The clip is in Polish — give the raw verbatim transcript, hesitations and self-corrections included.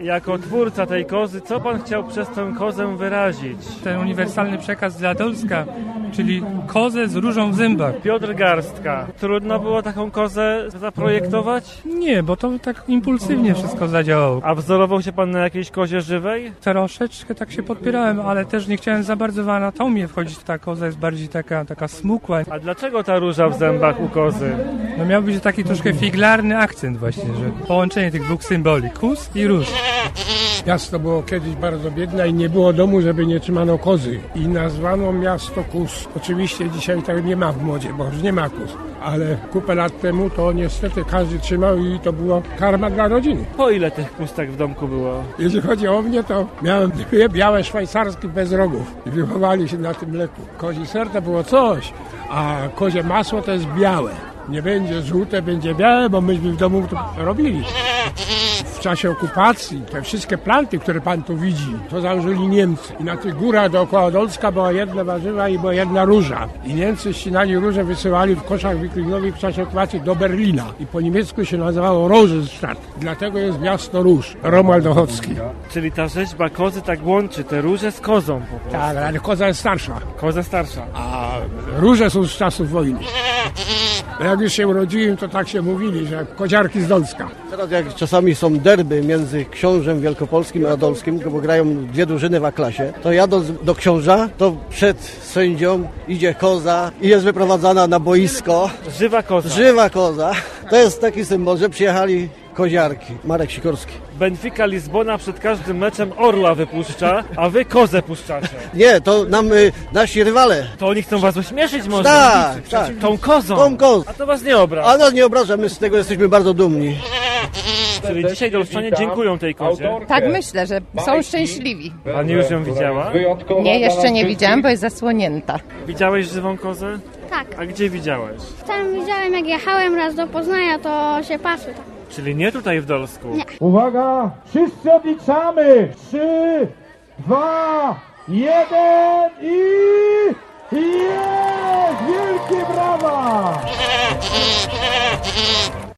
Jako twórca tej kozy, co pan chciał przez tę kozę wyrazić? Ten uniwersalny przekaz dla Dolska, czyli kozę z różą w zębach. Piotr Garstka. Trudno było taką kozę zaprojektować? Nie, bo to tak impulsywnie wszystko zadziałało. A wzorował się pan na jakiejś kozie żywej? Troszeczkę tak się podpierałem, ale też nie chciałem za bardzo w anatomię wchodzić. Ta koza jest bardziej taka, taka smukła. A dlaczego ta róża w zębach u kozy? No miał być taki troszkę figlarny akcent właśnie, że połączenie tych dwóch symboli, kus i róż. Miasto było kiedyś bardzo biedne i nie było domu, żeby nie trzymano kozy. I nazwano miasto Kus. Oczywiście dzisiaj tak nie ma w modzie, bo już nie ma kus. Ale kupę lat temu to niestety każdy trzymał i to była karma dla rodziny. Po ile tych pustek w domku było? Jeśli chodzi o mnie, to miałem dwie białe szwajcarskie bez rogów. I wychowali się na tym mleku. Kozi ser to było coś, a kozie masło to jest białe. Nie będzie żółte, będzie białe, bo myśmy w domu to robili. W czasie okupacji te wszystkie planty, które pan tu widzi, to założyli Niemcy. I na tych górach dookoła Dolska była jedna warzywa i była jedna róża. I Niemcy ścinali róże, wysyłali w koszach wiklinowych w czasie okupacji do Berlina. I po niemiecku się nazywało Rosenstadt. Dlatego jest miasto róż. Romuald Ochocki. Czyli ta rzeźba kozy tak łączy te róże z kozą po prostu. Tak, ale koza jest starsza. Koza starsza. A róże są z czasów wojny. Jak już się urodziłem, to tak się mówili, że koziarki z Dolska. Teraz jak czasami są derby między Książem Wielkopolskim a Dolskim, bo grają dwie drużyny w A-klasie, to jadąc do Książa, to przed sędzią idzie koza i jest wyprowadzana na boisko. Żywa koza. Żywa koza. To jest taki symbol, że przyjechali koziarki. Marek Sikorski. Benfica Lizbona przed każdym meczem orła wypuszcza, a wy kozę puszczacie. Nie, to nam y, nasi rywale. To oni chcą was ośmieszyć może? Tak, tak. Tą kozą. Tą kozą. A to was nie obraża. A nas nie obraża, my z tego jesteśmy bardzo dumni. Czyli dzisiaj dolszczanie dziękują tej kozie. Tak myślę, że są szczęśliwi. Pani już ją widziała? Nie, jeszcze nie widziałam, bo jest zasłonięta. Widziałeś żywą kozę? Tak. A gdzie widziałeś? Tam widziałem, jak jechałem raz do Poznania, to się pasły. Czyli nie tutaj w Dolsku? Nie. Uwaga! Wszyscy odliczamy! Trzy, dwa, jeden i...